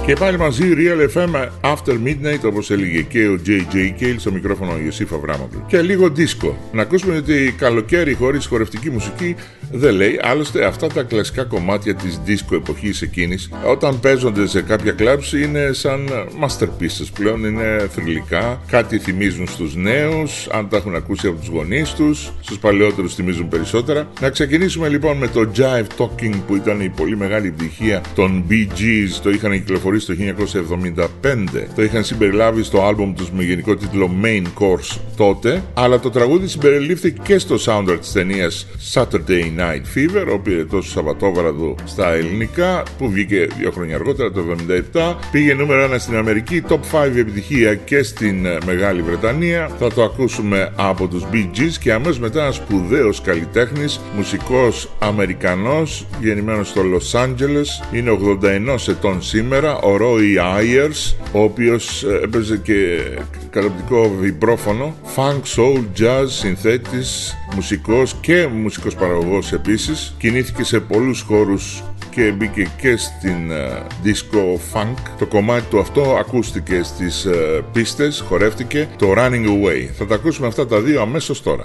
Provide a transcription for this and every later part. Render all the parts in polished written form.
Και πάλι μαζί Real FM After Midnight, όπως έλεγε και ο J.J. Cale, στο μικρόφωνο ο Ιωσήφ Αβράμογλου. Και λίγο δίσκο. Να ακούσουμε ότι καλοκαίρι χωρίς χορευτική μουσική δεν λέει. Άλλωστε αυτά τα κλασικά κομμάτια της δίσκο εποχής εκείνης, όταν παίζονται σε κάποια κλαμπς, είναι σαν masterpieces πλέον, είναι θρυλικά. Κάτι θυμίζουν στους νέους, αν τα έχουν ακούσει από τους γονείς τους, στους παλαιότερους θυμίζουν περισσότερα. Να ξεκινήσουμε λοιπόν με το Jive Talking, που ήταν η πολύ μεγάλη επιτυχία των Bee Gees. Το είχαν κυκλοφορήσει το 1975. Το είχαν συμπεριλάβει στο άλμπουμ τους με γενικό τίτλο Main Course τότε, αλλά το τραγούδι συμπεριλήφθηκε και στο soundtrack της ταινίας Saturday Night Fever, ο πυρετός Σαββατόβραδο στα ελληνικά, που βγήκε 2 χρόνια αργότερα, το 1977. Πήγε νούμερο 1 στην Αμερική, top 5 επιτυχία και στην Μεγάλη Βρετανία. Θα το ακούσουμε από τους Bee Gees και αμέσως μετά ένας σπουδαίος καλλιτέχνης, μουσικός Αμερικανός, γεννημένος στο Λος Άντζελες, είναι 81 ετών σήμερα, ο Roy Ayers, ο οποίος έπαιζε και καταπληκτικό βιμπρόφωνο, funk, soul, jazz, συνθέτης, μουσικός και μουσικός παραγωγός επίσης. Κινήθηκε σε πολλούς χώρους και μπήκε και στην disco funk. Το κομμάτι του αυτό ακούστηκε στις πίστες, χορεύτηκε, το Running Away. Θα τα ακούσουμε αυτά τα δύο αμέσως τώρα.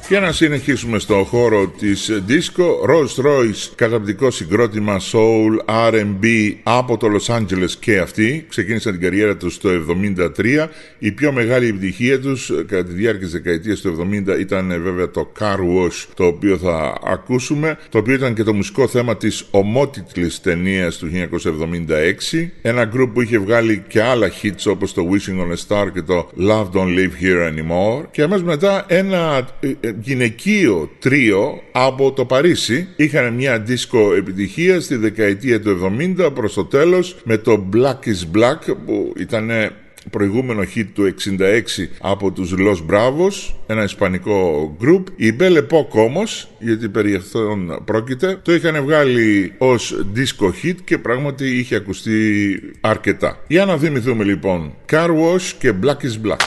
Και να συνεχίσουμε στο χώρο της disco. Rolls Royce, καταπληκτικό συγκρότημα soul, R&B από το Los Angeles και αυτοί. Ξεκίνησαν την καριέρα τους το 1973. Η πιο μεγάλη επιτυχία τους κατά τη διάρκεια της δεκαετίας του 1970 ήταν βέβαια το Car Wash, το οποίο θα ακούσουμε, το οποίο ήταν και το μουσικό θέμα της ομότιτλης ταινίας του 1976. Ένα group που είχε βγάλει και άλλα hits όπως το Wishing on a Star και το Love Don't Live Here Anymore. Και αμέσως μετά ένα γυναικείο τρίο από το Παρίσι. Είχαν μια disco επιτυχία στη δεκαετία του 70 προς το τέλος με το Black is Black, που ήταν προηγούμενο hit του 66 από τους Los Bravos, ένα ισπανικό group. Η Belle Époque όμως, γιατί περί αυτών πρόκειται, το είχαν βγάλει ως disco hit και πράγματι είχε ακουστεί αρκετά. Για να θυμηθούμε λοιπόν Car Wash και Black is Black.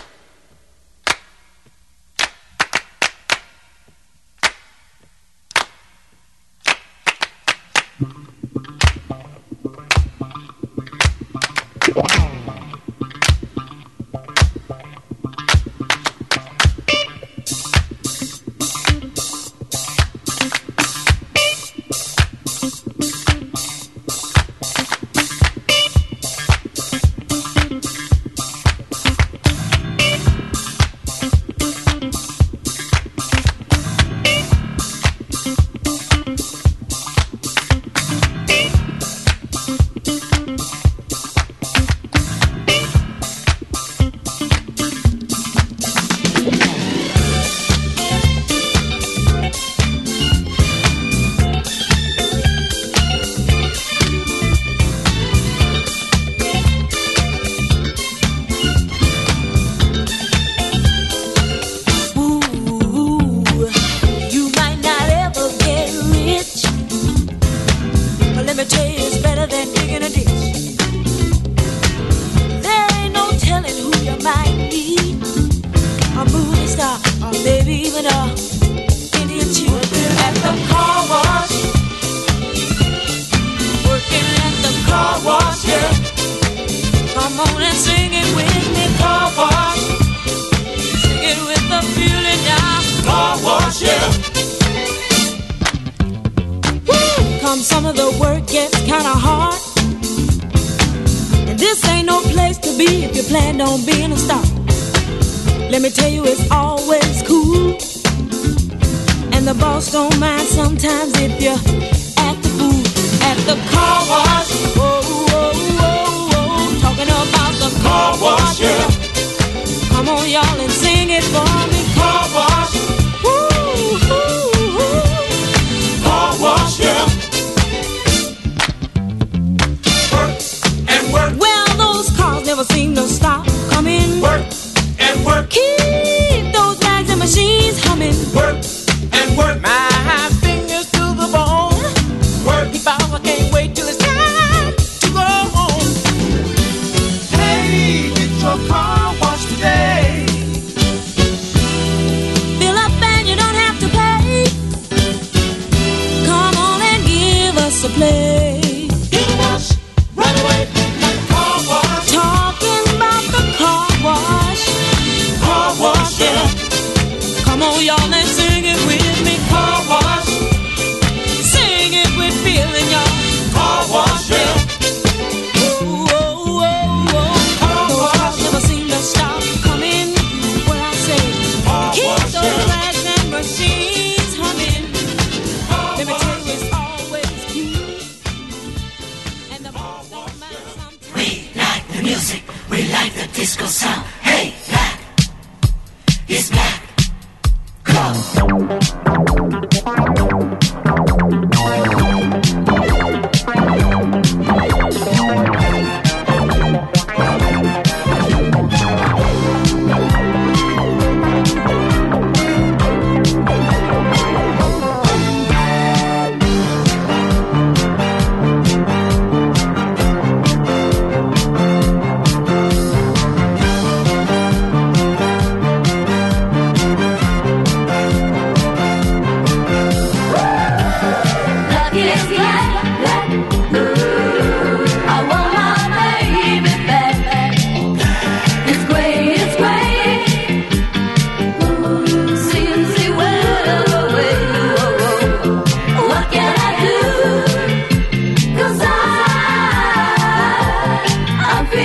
Some of the work gets kinda hard, and this ain't no place to be if you plan on being a star. Let me tell you, it's always cool, and the boss don't mind sometimes if you act the fool at the car wash. Whoa, whoa, whoa, whoa, talking about the car wash, yeah. Come on, y'all, and sing it for me. Car wash, woo, woo, woo. Car wash, yeah. Well, those cars never seem to stop coming. Work and work. Keep those bags and machines humming. Work and work. My fingers to the bone. Work. If I can't wait till it's time to go home. Hey, get your car washed today. Fill up and you don't have to pay. Come on and give us a play. Get a wash right away. Talking about the car wash. Car wash, yeah. Come on, y'all, and sing it with me. Car wash. Sing it with feeling, y'all. Car wash, yeah. Oh, oh, oh, oh. Those cars never seem to stop coming. What I say, keep those bags and machines humming. Let me tell you, it's always cute. And the boss don't mind sometimes. We like the music, we like the disco sound. Hey, black is black. Come.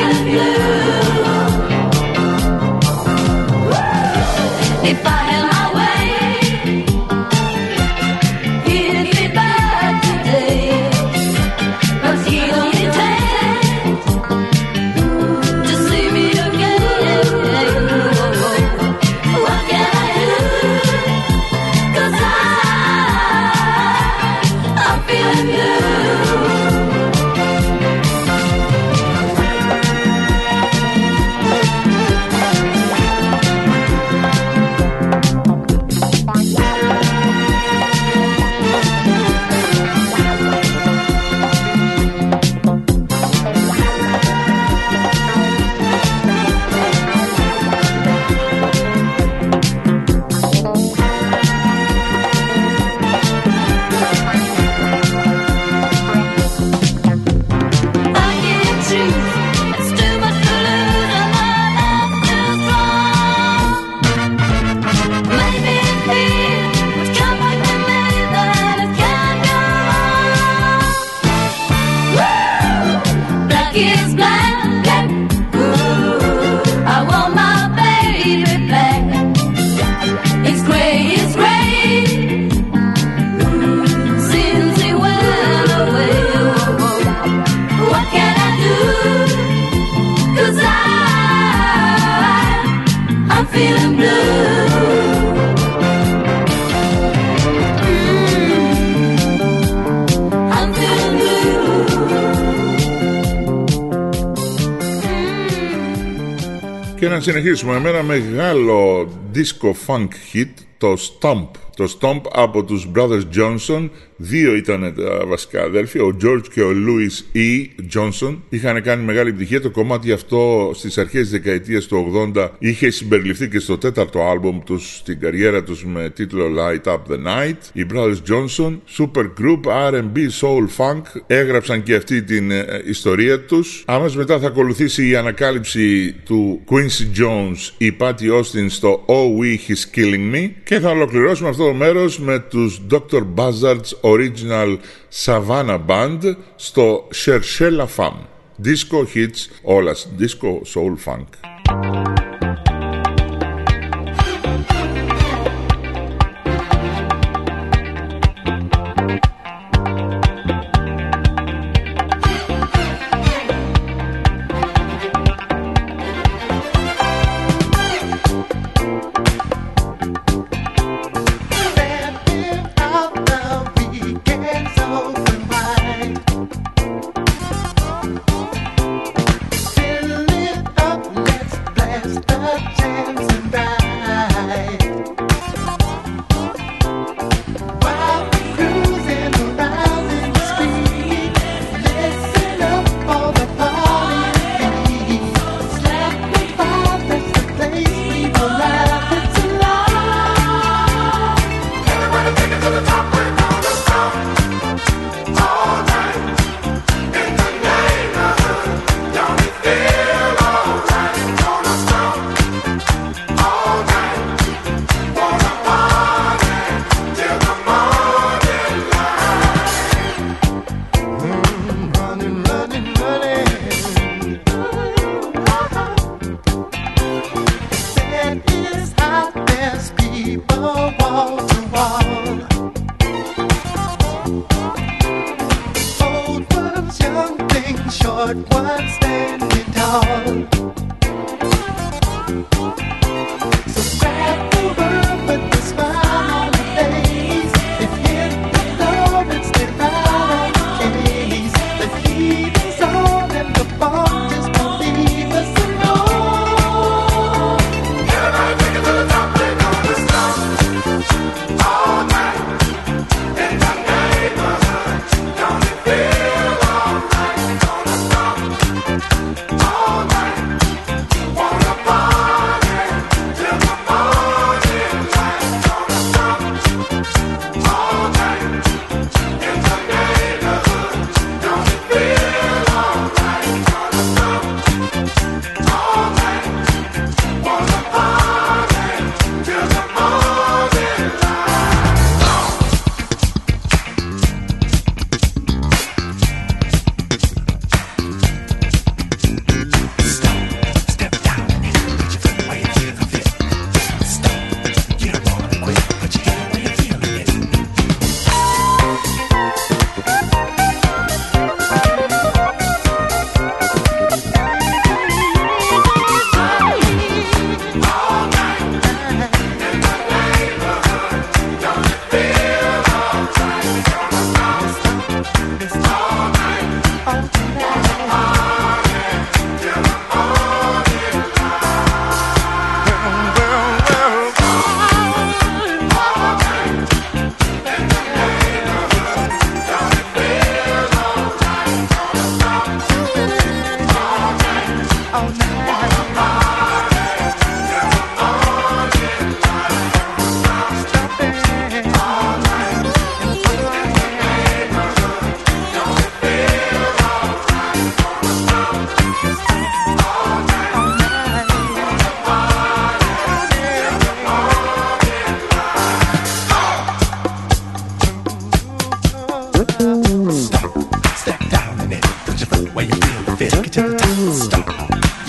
feeling blue. If I had my way, he'd be back today. 'Cause he only takes to see me again. What can I do? 'Cause I'm feeling blue. Feeling blue. I'm feeling blue. Και να συνεχίσουμε με ένα μεγάλο disco funk hit, το Stomp. Το Stomp από τους Brothers Johnson. Δύο ήταν τα βασικά αδέλφια, ο George και ο Louis E. Johnson. Είχαν κάνει μεγάλη επιτυχία. Το κομμάτι αυτό στις αρχές της δεκαετίας του 80 είχε συμπεριληφθεί και στο τέταρτο άλμπουμ τους στην καριέρα τους με τίτλο Light Up The Night. Οι Brothers Johnson, super group, R&B, soul, funk, έγραψαν και αυτή την ιστορία τους. Αμέσως μετά θα ακολουθήσει η ανακάλυψη του Quincy Jones, η Patty Austin στο Oh We He's Killing Me, και θα ολοκληρώσουμε αυτό το μέρος με τους Dr. Buzzard's Original Savannah Band στο Cherchez la Femme. Disco hits, όλα disco, soul, funk.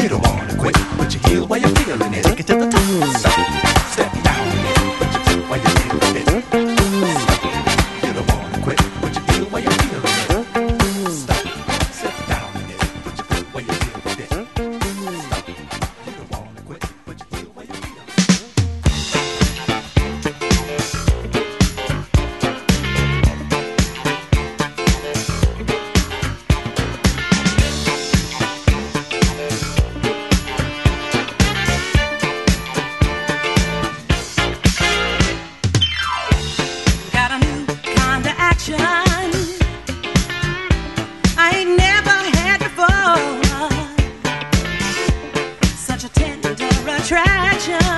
You don't wanna quit, put your heel while you're feeling it. Take it to the top. Step down in it. Put your foot while you're feeling it. You don't wanna quit, put your heel while you're feeling it. Stop. Step down in it. Put your foot while you're feeling it. Stop. You don't wanna quit, put your heel while you're feeling it. Got a new kind of action I ain't never had before. Such a tender attraction.